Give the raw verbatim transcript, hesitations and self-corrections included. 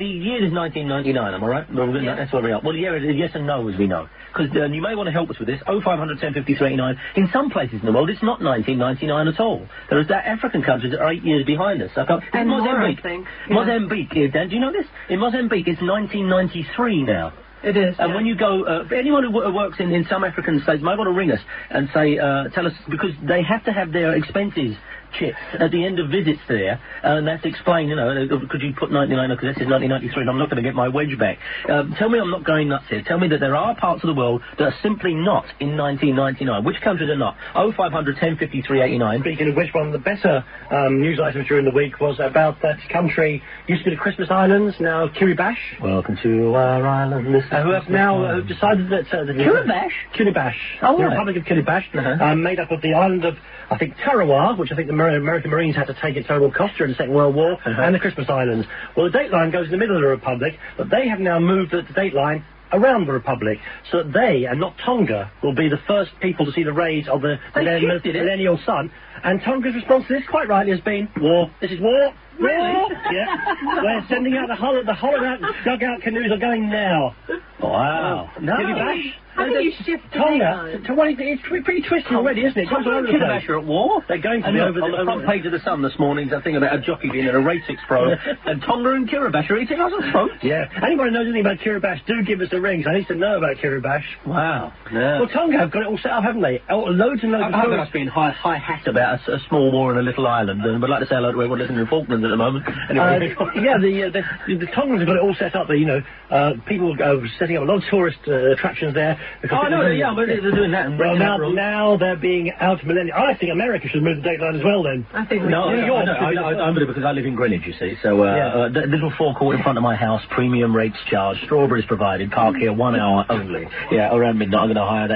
the year is nineteen ninety-nine, am I right? Well, yeah. That's where we are. Well, yeah, it is yes and no, as we know. Because uh, you may want to help us with this. oh five hundred, ten fifty-three eighty-nine. In some places in the world, it's not nineteen ninety-nine at all. There are that African countries that are eight years behind us. I can't, and Mozambique. More, I think. Yeah. Mozambique, yeah, Dan, do you know this? In Mozambique, it's nineteen ninety-three now. It is. And yeah. when you go, uh, anyone who w works in, in some African states might want to ring us and say, uh, tell us, because they have to have their expenses chipped at the end of visits there, uh, and that's explained, you know, uh, could you put ninety-nine, because this is nineteen ninety-three and I'm not going to get my wedge back. Um, tell me I'm not going nuts here. Tell me that there are parts of the world that are simply not in nineteen ninety-nine. Which countries are not? oh five hundred, ten fifty-three eighty-nine. Speaking of which, one of the better um, news items during the week was about that country, used to be the Christmas Islands, now Kiribati. Welcome to our island. Uh, who have now uh, decided that... Uh, the Kiribati? Kiribati. Oh, the right. Republic of Kiribati, uh-huh. um, made up of the island of, I think, Tarawa, which I think the Mer American Marines had to take at total cost during the Second World War, uh-huh. and the Christmas Islands. Well, the dateline goes in the middle of the Republic, but they have now moved the, the dateline around the Republic, so that they, and not Tonga, will be the first people to see the rays of the millennial sun. And Tonga's response to this, quite rightly, has been, war. This is war. Really? War. Yeah. We're sending out the hollow, the hollowed out dugout canoes are going now. Wow. Oh, no. Kiribati. How can you shift the Tonga, to what, it's pretty twisty already, isn't it? It goes all over the place. Are at war. They're going to and be look, over on the, the front page of the Sun this morning, there's a thing about a jockey being in a racing pro, and Tonga and Kiribati are eating other throats. Yeah. Anybody knows anything about Kiribati, do give us a ring. I need to know about Kiribati. Wow. Yeah. Well, Tonga have got it all set up, haven't they? Oh, loads and loads I, of I have been high, high hat about a, a small war in a little island, and would like to say hello to everyone listening in Falklands at the moment. Anyway. Uh, yeah, the, uh, the the Tongans have got it all set up. There, you know, uh, people are setting up a lot of tourist uh, attractions there. Oh no, yeah, but they're doing that. And well, now, now they're being out millennial. I think America should move the dateline as well. Then I think we no, should. I, I, I, I, I, I'm going to because I live in Greenwich, you see. So uh, yeah. uh, the little forecourt in front of my house, premium rates charged, strawberries provided, park here one hour only. Yeah, around midnight. I'm going to hire that.